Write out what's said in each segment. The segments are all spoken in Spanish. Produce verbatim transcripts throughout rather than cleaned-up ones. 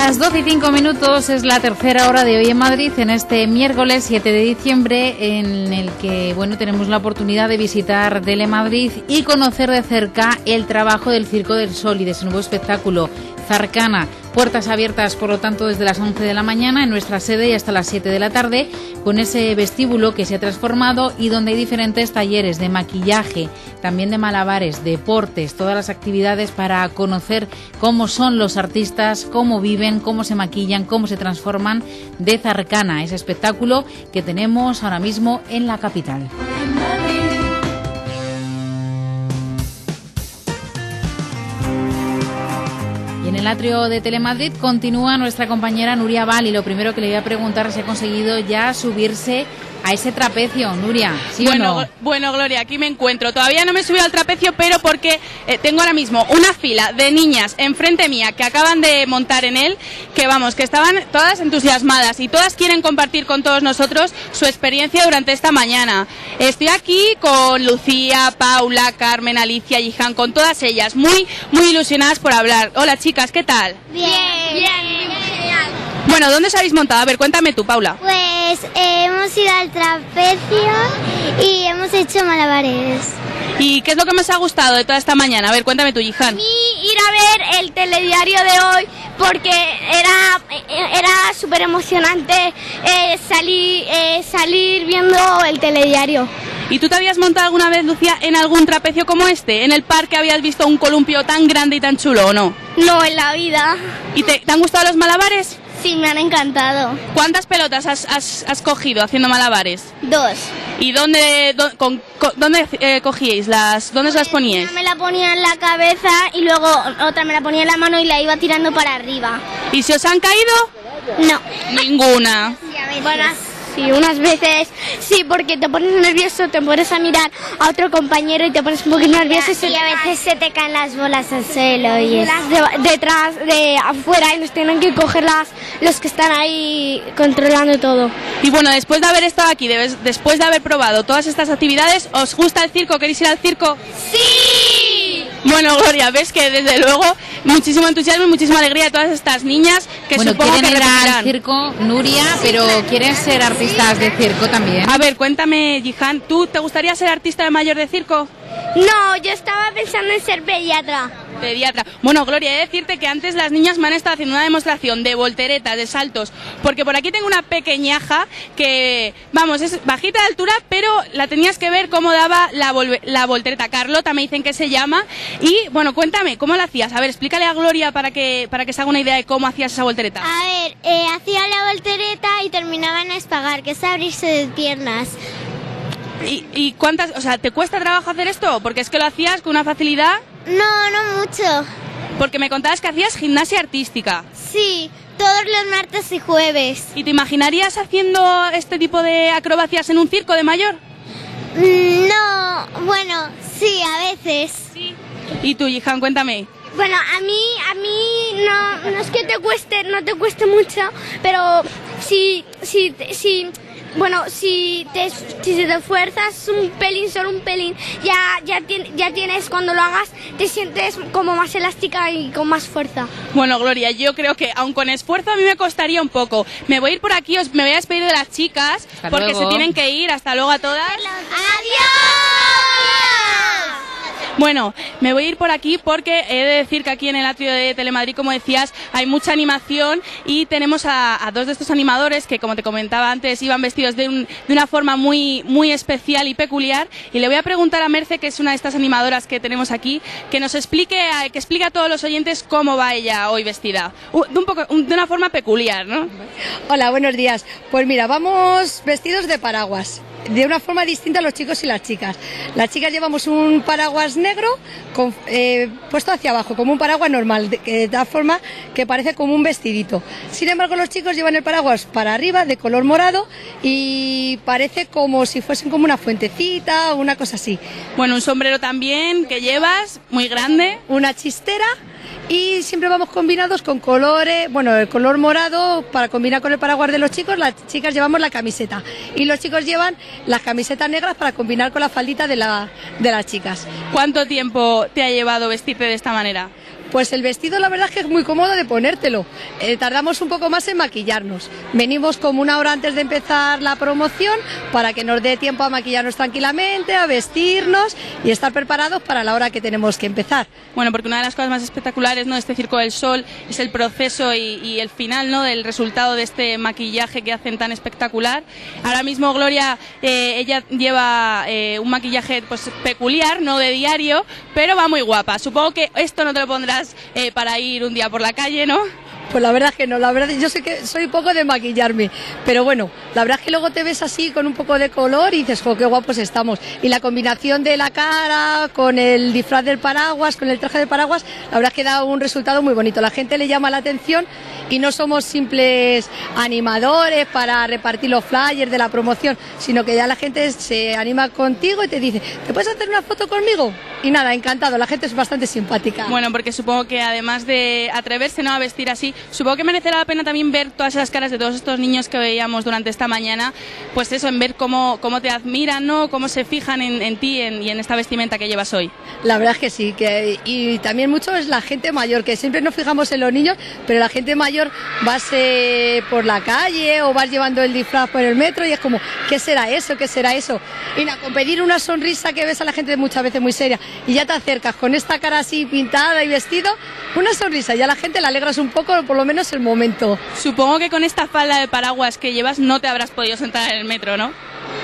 Las doce y cinco minutos es la tercera hora de hoy en Madrid, en este miércoles siete de diciembre, en el que bueno tenemos la oportunidad de visitar Telemadrid y conocer de cerca el trabajo del Circo del Sol y de su nuevo espectáculo, Zarcana. Puertas abiertas, por lo tanto, desde las once de la mañana en nuestra sede y hasta las siete de la tarde, con ese vestíbulo que se ha transformado y donde hay diferentes talleres de maquillaje, también de malabares, deportes, todas las actividades para conocer cómo son los artistas, cómo viven, cómo se maquillan, cómo se transforman de Zarcana, ese espectáculo que tenemos ahora mismo en la capital. Y en el atrio de Telemadrid continúa nuestra compañera Nuria Val y lo primero que le voy a preguntar es si ha conseguido ya subirse a ese trapecio, Nuria, ¿sí bueno, o no? Bueno, Gloria, aquí me encuentro. Todavía no me he subido al trapecio, pero porque eh, tengo ahora mismo una fila de niñas enfrente mía que acaban de montar en él, que vamos, que estaban todas entusiasmadas y todas quieren compartir con todos nosotros su experiencia durante esta mañana. Estoy aquí con Lucía, Paula, Carmen, Alicia, Jihan, con todas ellas, muy, muy ilusionadas por hablar. Hola, chicas, ¿qué tal? Bien, bien, genial. Bueno, ¿dónde os habéis montado? A ver, cuéntame tú, Paula. Pues eh, hemos ido al trapecio y hemos hecho malabares. ¿Y qué es lo que más os ha gustado de toda esta mañana? A ver, cuéntame tú, Jihan. A mí ir a ver el telediario de hoy porque era, era súper emocionante eh, salir, eh, salir viendo el telediario. ¿Y tú te habías montado alguna vez, Lucía, en algún trapecio como este? ¿En el parque habías visto un columpio tan grande y tan chulo o no? No, en la vida. ¿Y te, te han gustado los malabares? Sí, me han encantado. ¿Cuántas pelotas has, has, has cogido haciendo malabares? Dos. ¿Y dónde, do, con, con, dónde eh, cogíais? Las, ¿Dónde os las poníais? Una me la ponía en la cabeza y luego otra me la ponía en la mano y la iba tirando para arriba. ¿Y si os han caído? No. Ninguna. Sí, a veces. Buenas. Sí, unas veces sí, porque te pones nervioso, te pones a mirar a otro compañero y te pones un poquito nervioso y, y a veces se te caen las bolas al suelo y las de, detrás, de afuera y nos tienen que coger las, los que están ahí controlando todo. Y bueno, después de haber estado aquí, de, después de haber probado todas estas actividades, ¿os gusta el circo? ¿Queréis ir al circo? ¡Sí! Bueno, Gloria, ves que desde luego muchísimo entusiasmo y muchísima alegría de todas estas niñas que bueno, supongo quieren que ir repetirán. al circo, Nuria, pero quieren ser artistas de circo también. A ver, cuéntame, Jihan, ¿tú te gustaría ser artista de mayor de circo? No, yo estaba pensando en ser pediatra. Pediatra. Bueno, Gloria, he de decirte que antes las niñas me han estado haciendo una demostración de volteretas, de saltos, porque por aquí tengo una pequeñaja que, vamos, es bajita de altura, pero la tenías que ver cómo daba la, la voltereta. Carlota me dicen que se llama. Y, bueno, cuéntame, ¿cómo la hacías? A ver, explícale a Gloria para que, para que se haga una idea de cómo hacías esa voltereta. A ver, eh, hacía la voltereta y terminaba en espagar, que es abrirse de piernas. ¿Y, ¿Y cuántas, o sea, te cuesta trabajo hacer esto? Porque es que lo hacías con una facilidad. No, no mucho. Porque me contabas que hacías gimnasia artística. Sí, todos los martes y jueves. ¿Y te imaginarías haciendo este tipo de acrobacias en un circo de mayor? No, bueno, sí, a veces. Sí. ¿Y tú, Jihan, cuéntame? Bueno, a mí, a mí no, no es que te cueste, no te cueste mucho, pero si, si, si, bueno, si te, si te esfuerzas un pelín, solo un pelín, ya, ya, tien, ya tienes, cuando lo hagas, te sientes como más elástica y con más fuerza. Bueno, Gloria, yo creo que aun con esfuerzo a mí me costaría un poco. Me voy a ir por aquí, os, me voy a despedir de las chicas, hasta porque luego. se tienen que ir. Hasta luego a todas. ¡Adiós! Bueno, me voy a ir por aquí porque he de decir que aquí en el atrio de Telemadrid, como decías, hay mucha animación y tenemos a, a dos de estos animadores que, como te comentaba antes, iban vestidos de, un, de una forma muy, muy especial y peculiar. Y le voy a preguntar a Merce, que es una de estas animadoras que tenemos aquí, que nos explique, que explique a todos los oyentes cómo va ella hoy vestida. De, un poco, de una forma peculiar, ¿no? Hola, buenos días. Pues mira, vamos vestidos de paraguas, de una forma distinta a los chicos y las chicas. Las chicas llevamos un paraguas negro con, eh, puesto hacia abajo, como un paraguas normal, de, de tal forma que parece como un vestidito. Sin embargo, los chicos llevan el paraguas para arriba, de color morado, y parece como si fuesen como una fuentecita o una cosa así. Bueno, un sombrero también que llevas, muy grande. Una chistera. Y siempre vamos combinados con colores, bueno, el color morado para combinar con el paraguas de los chicos, las chicas llevamos la camiseta y los chicos llevan las camisetas negras para combinar con la faldita de, la, de las chicas. ¿Cuánto tiempo te ha llevado vestirte de esta manera? Pues el vestido la verdad es que es muy cómodo de ponértelo. Eh, tardamos un poco más en maquillarnos. Venimos como una hora antes de empezar la promoción para que nos dé tiempo a maquillarnos tranquilamente, a vestirnos y estar preparados para la hora que tenemos que empezar. Bueno, porque una de las cosas más espectaculares, ¿no?, de este Circo del Sol es el proceso y, y el final, ¿no?, del resultado de este maquillaje que hacen tan espectacular. Ahora mismo Gloria, eh, ella lleva eh, un maquillaje pues peculiar, no de diario, pero va muy guapa. Supongo que esto no te lo pondrás eh, para ir un día por la calle, ¿no? Pues la verdad es que no, la verdad yo sé que soy poco de maquillarme, pero bueno, la verdad es que luego te ves así con un poco de color y dices, jo, qué guapos estamos. Y la combinación de la cara con el disfraz del paraguas, con el traje del paraguas, la verdad es que da un resultado muy bonito. La gente le llama la atención y no somos simples animadores para repartir los flyers de la promoción, sino que ya la gente se anima contigo y te dice, ¿te puedes hacer una foto conmigo? Y nada, encantado, la gente es bastante simpática. Bueno, porque supongo que además de atreverse, ¿no?, a vestir así, supongo que merecerá la pena también ver todas esas caras de todos estos niños que veíamos durante esta mañana, pues eso, en ver cómo, cómo te admiran, ¿no?, cómo se fijan en, en ti en, y en esta vestimenta que llevas hoy. La verdad es que sí, que, y también mucho es la gente mayor, que siempre nos fijamos en los niños, pero la gente mayor vas eh, por la calle o vas llevando el disfraz por el metro y es como, ¿qué será eso? ¿Qué será eso? Y nada, con pedir una sonrisa que ves a la gente muchas veces muy seria y ya te acercas con esta cara así pintada y vestido, una sonrisa, ya a la gente le alegras un poco, por lo menos el momento. Supongo que con esta falda de paraguas que llevas no te habrás podido sentar en el metro, ¿no?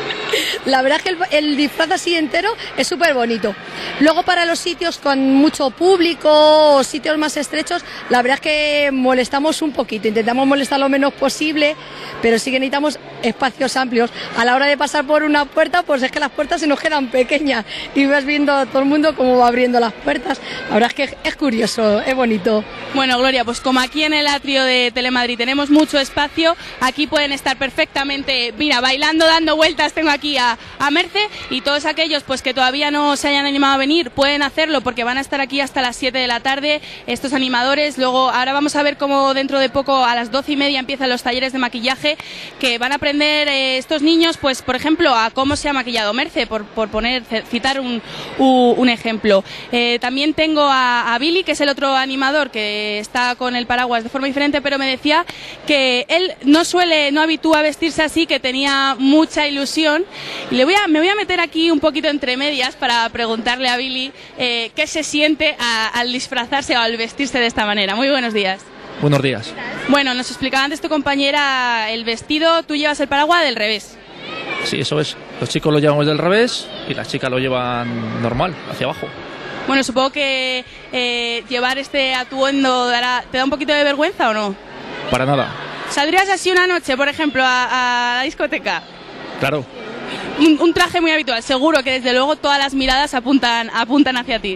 La verdad es que el, el disfraz así entero es súper bonito. Luego para los sitios con mucho público o sitios más estrechos, la verdad es que molestamos un poquito, intentamos molestar lo menos posible, pero sí que necesitamos espacios amplios. A la hora de pasar por una puerta, pues es que las puertas se nos quedan pequeñas y vas viendo a todo el mundo cómo va abriendo las puertas. La verdad es que es curioso, es bonito. Bueno, Gloria, pues como aquí en el atrio de Telemadrid tenemos mucho espacio, aquí pueden estar perfectamente, mira, bailando, dando vueltas. Tengo aquí a, a Merce y todos aquellos pues que todavía no se hayan animado a venir pueden hacerlo porque van a estar aquí hasta las siete de la tarde estos animadores. Luego ahora vamos a ver cómo dentro de poco a las doce y media empiezan los talleres de maquillaje que van a aprender eh, estos niños, pues por ejemplo a cómo se ha maquillado Merce, por, por poner, citar un, un, un ejemplo. Eh, también tengo a, a Billy, que es el otro animador que está con el paraguas de forma diferente, pero me decía que él no suele, no habitúa a vestirse así, que tenía mucha ilusión. Y le voy a, me voy a meter aquí un poquito entre medias para preguntarle a Billy eh, qué se siente a, al disfrazarse o al vestirse de esta manera. Muy buenos días. Buenos días. Bueno, nos explicaba antes tu compañera el vestido, tú llevas el paraguas del revés. Sí, eso es. Los chicos lo llevamos del revés y las chicas lo llevan normal, hacia abajo. Bueno, supongo que eh, llevar este atuendo dará, ¿te da un poquito de vergüenza o no? Para nada. ¿Saldrías así una noche, por ejemplo, a, a la discoteca? Claro. Un, un traje muy habitual, seguro que desde luego todas las miradas apuntan, apuntan hacia ti.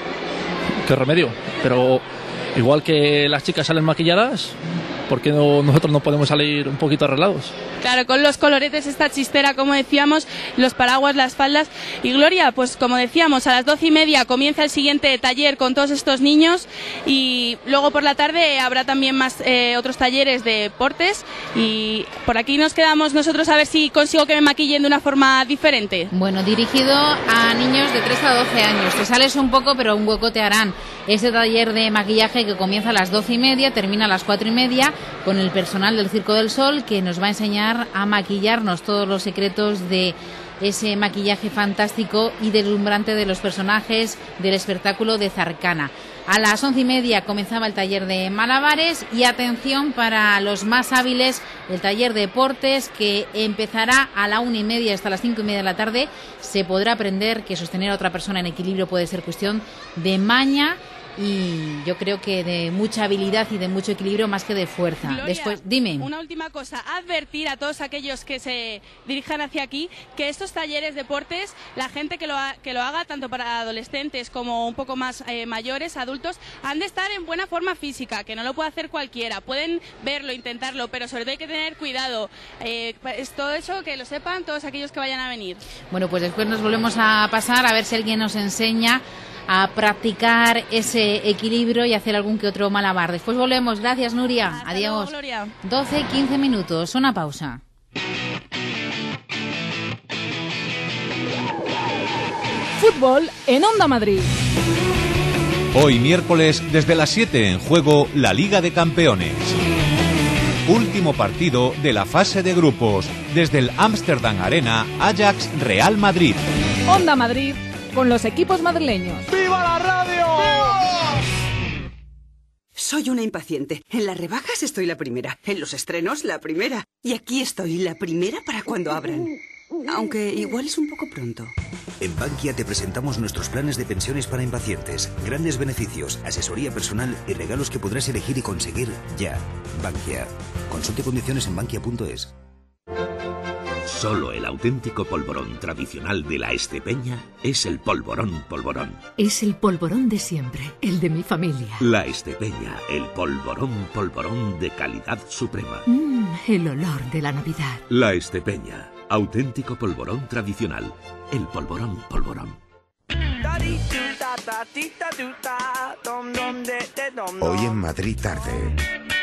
Qué remedio, pero igual que las chicas salen maquilladas, ¿por qué no, nosotros no podemos salir un poquito arreglados? Claro, con los coloretes, esta chistera, como decíamos, los paraguas, las faldas. Y Gloria, pues como decíamos, a las doce y media comienza el siguiente taller con todos estos niños y luego por la tarde habrá también más eh, otros talleres de deportes y por aquí nos quedamos nosotros a ver si consigo que me maquillen de una forma diferente. Bueno, dirigido a niños de tres a doce años. Te sales un poco, pero un hueco te harán. Este taller de maquillaje que comienza a las doce y media, termina a las cuatro y media, con el personal del Circo del Sol que nos va a enseñar a maquillarnos todos los secretos de ese maquillaje fantástico y deslumbrante de los personajes del espectáculo de Zarcana. A las once y media comenzaba el taller de malabares y atención para los más hábiles, el taller de deportes que empezará a la una y media hasta las cinco y media de la tarde. Se podrá aprender que sostener a otra persona en equilibrio puede ser cuestión de maña y yo creo que de mucha habilidad y de mucho equilibrio más que de fuerza. Gloria, después, dime. Una última cosa, advertir a todos aquellos que se dirijan hacia aquí que estos talleres deportes, la gente que lo, ha, que lo haga tanto para adolescentes como un poco más eh, mayores, adultos, han de estar en buena forma física, que no lo puede hacer cualquiera. Pueden verlo, intentarlo, pero sobre todo hay que tener cuidado. Eh, es todo eso, que lo sepan todos aquellos que vayan a venir. Bueno, pues después nos volvemos a pasar a ver si alguien nos enseña a practicar ese equilibrio y hacer algún que otro malabar. Después volvemos. Gracias, Nuria. Hasta Adiós. luego, Gloria. doce y quince minutos. Una pausa. Fútbol en Onda Madrid. Hoy miércoles, desde las siete, en juego la Liga de Campeones. Último partido de la fase de grupos, desde el Amsterdam Arena, Ajax Real Madrid. Onda Madrid, con los equipos madrileños. ¡Viva la radio! ¡Viva! Soy una impaciente. En las rebajas estoy la primera, en los estrenos la primera. Y aquí estoy, la primera para cuando abran. Aunque igual es un poco pronto. En Bankia te presentamos nuestros planes de pensiones para impacientes. Grandes beneficios, asesoría personal y regalos que podrás elegir y conseguir ya. Bankia. Consulte condiciones en bankia punto es. Solo el auténtico polvorón tradicional de la Estepeña es el polvorón polvorón. Es el polvorón de siempre, el de mi familia. La Estepeña, el polvorón polvorón de calidad suprema. Mmm, el olor de la Navidad. La Estepeña, auténtico polvorón tradicional, el polvorón polvorón. Hoy en Madrid tarde.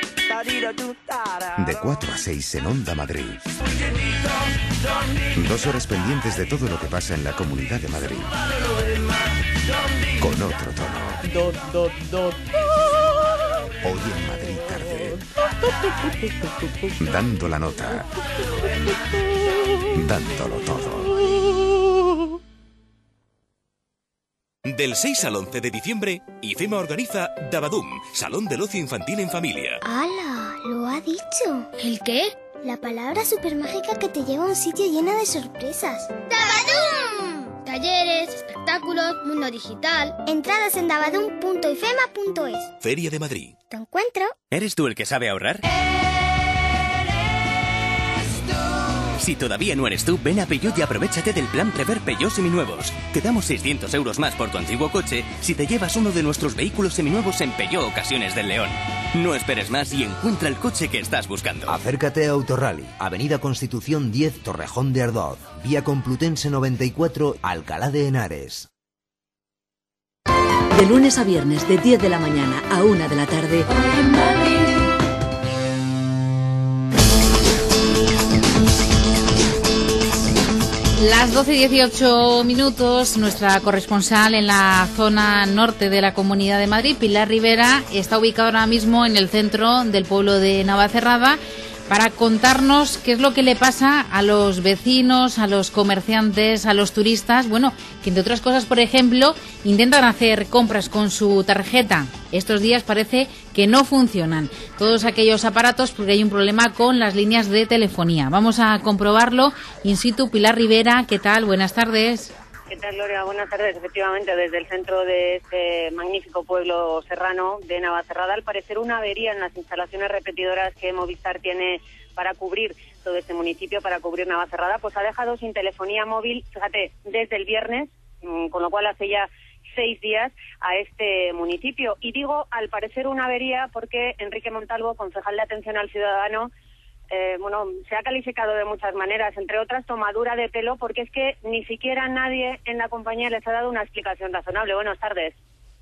De cuatro a seis en Onda Madrid. Dos horas pendientes de todo lo que pasa en la Comunidad de Madrid. Con otro tono. Do, do, do. Hoy en Madrid tarde. Dando la nota. Dándolo todo. Del seis al once de diciembre, IFEMA organiza Dabadum, Salón del Ocio Infantil en Familia. ¡Hala! Lo ha dicho. ¿El qué? La palabra supermágica que te lleva a un sitio lleno de sorpresas. ¡Dabadum! Talleres, espectáculos, mundo digital. Entradas en dabadum punto ifema punto es. Feria de Madrid. ¿Te encuentro? ¿Eres tú el que sabe ahorrar? Si todavía no eres tú, ven a Peugeot y aprovéchate del plan Prever Peugeot Seminuevos. Te damos seiscientos euros más por tu antiguo coche si te llevas uno de nuestros vehículos seminuevos en Peugeot Ocasiones del León. No esperes más y encuentra el coche que estás buscando. Acércate a Autorally, Avenida Constitución diez, Torrejón de Ardoz, Vía Complutense noventa y cuatro, Alcalá de Henares. De lunes a viernes, de diez de la mañana a una de la tarde. Las doce y dieciocho minutos, nuestra corresponsal en la zona norte de la Comunidad de Madrid, Pilar Rivera, está ubicada ahora mismo en el centro del pueblo de Navacerrada para contarnos qué es lo que le pasa a los vecinos, a los comerciantes, a los turistas, bueno, que entre otras cosas, por ejemplo, intentan hacer compras con su tarjeta. Estos días parece que no funcionan todos aquellos aparatos porque hay un problema con las líneas de telefonía. Vamos a comprobarlo in situ. Pilar Rivera, ¿qué tal? Buenas tardes. ¿Qué tal, Gloria? Buenas tardes. Efectivamente, desde el centro de este magnífico pueblo serrano de Navacerrada, al parecer una avería en las instalaciones repetidoras que Movistar tiene para cubrir todo este municipio, para cubrir Navacerrada, pues ha dejado sin telefonía móvil, fíjate, desde el viernes, con lo cual hace ya seis días a este municipio. Y digo, al parecer una avería porque Enrique Montalvo, concejal de Atención al Ciudadano, Eh, bueno, se ha calificado de muchas maneras, entre otras tomadura de pelo, porque es que ni siquiera nadie en la compañía les ha dado una explicación razonable. Buenas tardes.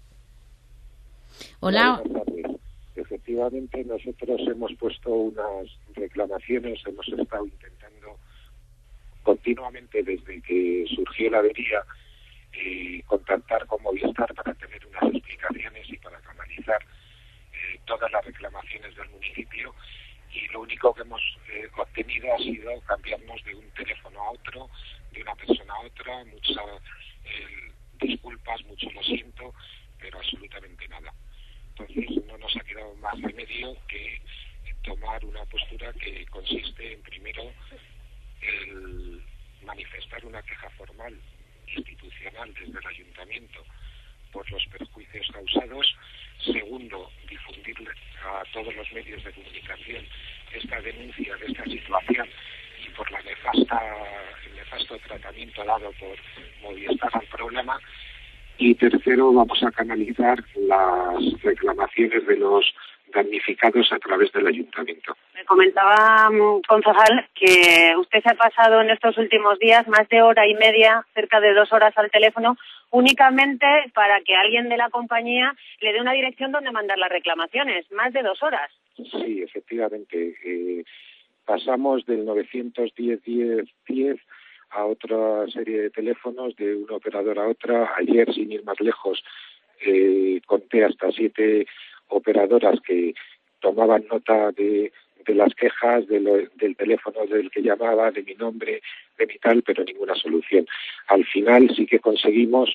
Hola. Buenas tardes. Efectivamente, nosotros hemos puesto unas reclamaciones, hemos estado intentando continuamente desde que surgió la avería eh, contactar con Movistar para tener unas explicaciones y para canalizar eh, todas las reclamaciones del municipio. Y lo único que hemos eh, obtenido ha sido cambiarnos de un teléfono a otro, de una persona a otra, muchas eh, disculpas, mucho lo siento, pero absolutamente nada. Entonces no nos ha quedado más remedio que tomar una postura que consiste en, primero, el manifestar una queja formal institucional desde el ayuntamiento por los perjuicios causados. Segundo, difundir a todos los medios de comunicación esta denuncia de esta situación y por la nefasta, el nefasto tratamiento dado por Movistar al problema. Y tercero, vamos a canalizar las reclamaciones de los damnificados a través del ayuntamiento. Me comentaba, concejal, que usted se ha pasado en estos últimos días más de hora y media, cerca de dos horas al teléfono, únicamente para que alguien de la compañía le dé una dirección donde mandar las reclamaciones. Más de dos horas. Sí, efectivamente. Eh, pasamos del novecientos diez diez diez a otra serie de teléfonos, de una operadora a otra. Ayer, sin ir más lejos, eh, conté hasta siete operadoras que tomaban nota de, de las quejas, de lo, del teléfono del que llamaba, de mi nombre, de mi tal, pero ninguna solución. Al final sí que conseguimos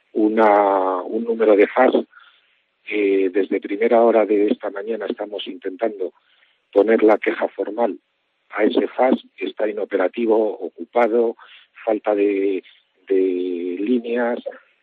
una, un número de fax. Eh, desde primera hora de esta mañana estamos intentando poner la queja formal a ese fax. Está inoperativo, ocupado, falta de, de líneas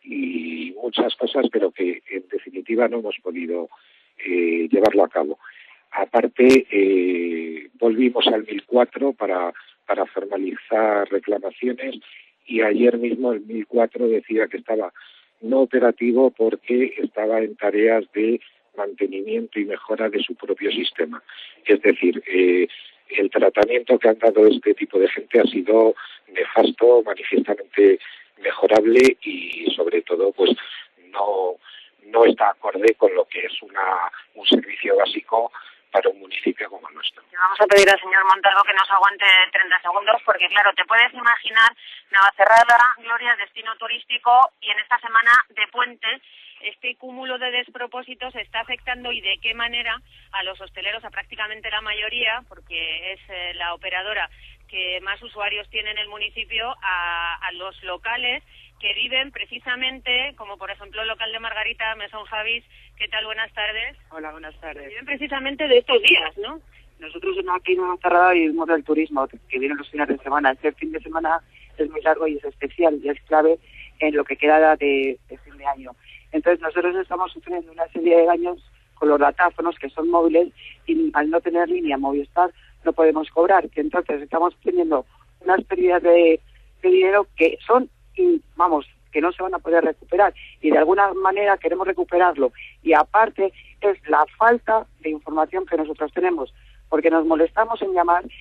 y muchas cosas, pero que en definitiva no hemos podido eh, llevarlo a cabo. Aparte, eh, volvimos al mil cuatro para, para formalizar reclamaciones y ayer mismo el mil cuatro decía que estaba no operativo porque estaba en tareas de mantenimiento y mejora de su propio sistema. Es decir, eh, el tratamiento que han dado este tipo de gente ha sido nefasto, manifiestamente mejorable y sobre todo pues no, no está acorde con lo que es una, un servicio básico para un municipio como el nuestro. Vamos a pedir al señor Montalvo que nos aguante treinta segundos porque, claro, te puedes imaginar Navacerrada, Gloria, destino turístico, y en esta semana de puente este cúmulo de despropósitos está afectando, y de qué manera, a los hosteleros, a prácticamente la mayoría, porque es eh, la operadora que más usuarios tiene en el municipio, a, a los locales que viven precisamente, como por ejemplo el local de Margarita, Mesón Javis. ¿Qué tal? Buenas tardes. Hola, buenas tardes. Viven precisamente de estos días, ¿no? Nosotros aquí en Navacerrada vivimos del turismo, que vienen los fines de semana. Este fin de semana es muy largo y es especial, y es clave en lo que queda de, de fin de año. Entonces nosotros estamos sufriendo una serie de daños con los datáfonos que son móviles, y al no tener línea Movistar no podemos cobrar. Entonces estamos teniendo unas pérdidas de, de dinero que son, vamos, que no se van a poder recuperar, y de alguna manera queremos recuperarlo. Y aparte es la falta de información que nosotros tenemos, porque nos molestamos en llamar